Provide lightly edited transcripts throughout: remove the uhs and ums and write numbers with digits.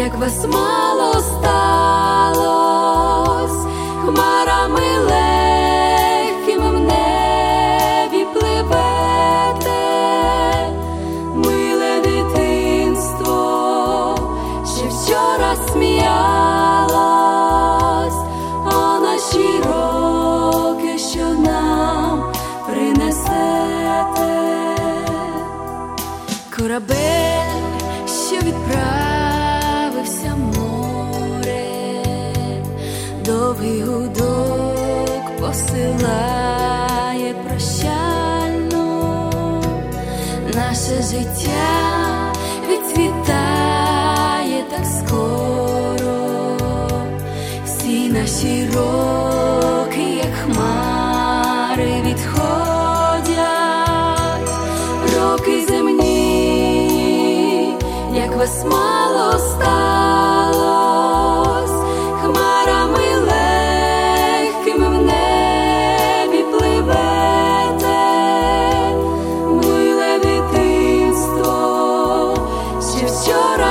як вас мало сталось, хмарами легкими в небі пливете, миле дитинство, ще вчора сміялось, а наші роки, що нам принесете. Корабель, що відправився в море, довгий гудок посилає прощально. Наше життя відцвітає так скоро, всі наші роки, як хмари, відходять. Роки земні, як вас мало сталось, хмарами легкими в небі пливете, миле дитинство, ще вчора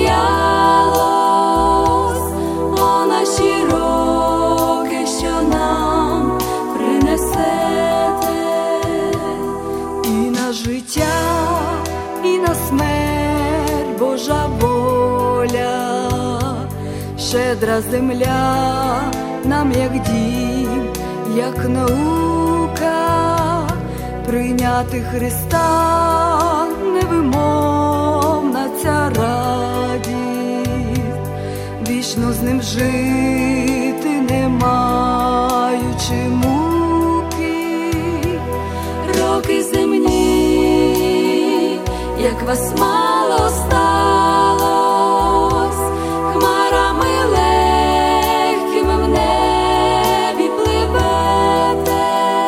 сміялось, а наші роки, що нам принесете. І на життя, і на смерть Божа воля, щедра земля нам, як дім, як наука, прийняти Христа невимовна ця радість, вічно з ним жити, не маючи муки. Роки земні, як вас мало сталось, хмарами легкими в небі пливете,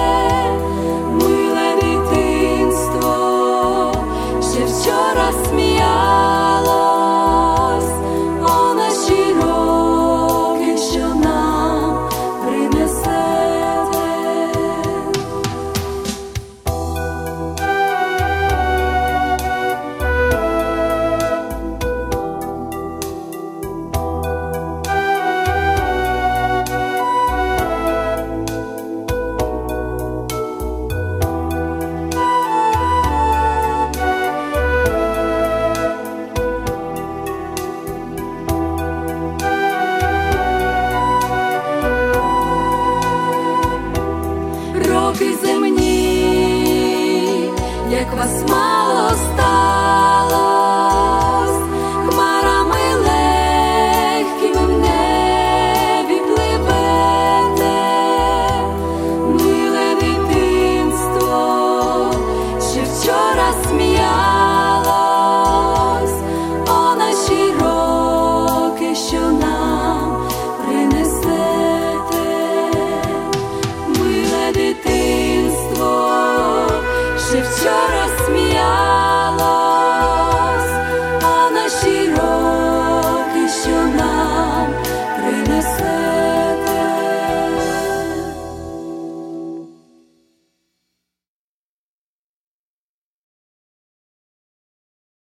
миле дитинство, ще вчора сміялось, а наші роки, що нам принесете. Роки земні, як вас мало сталось, хмарами легкими в небі пливете, миле дитинство, ще вчора сміялось,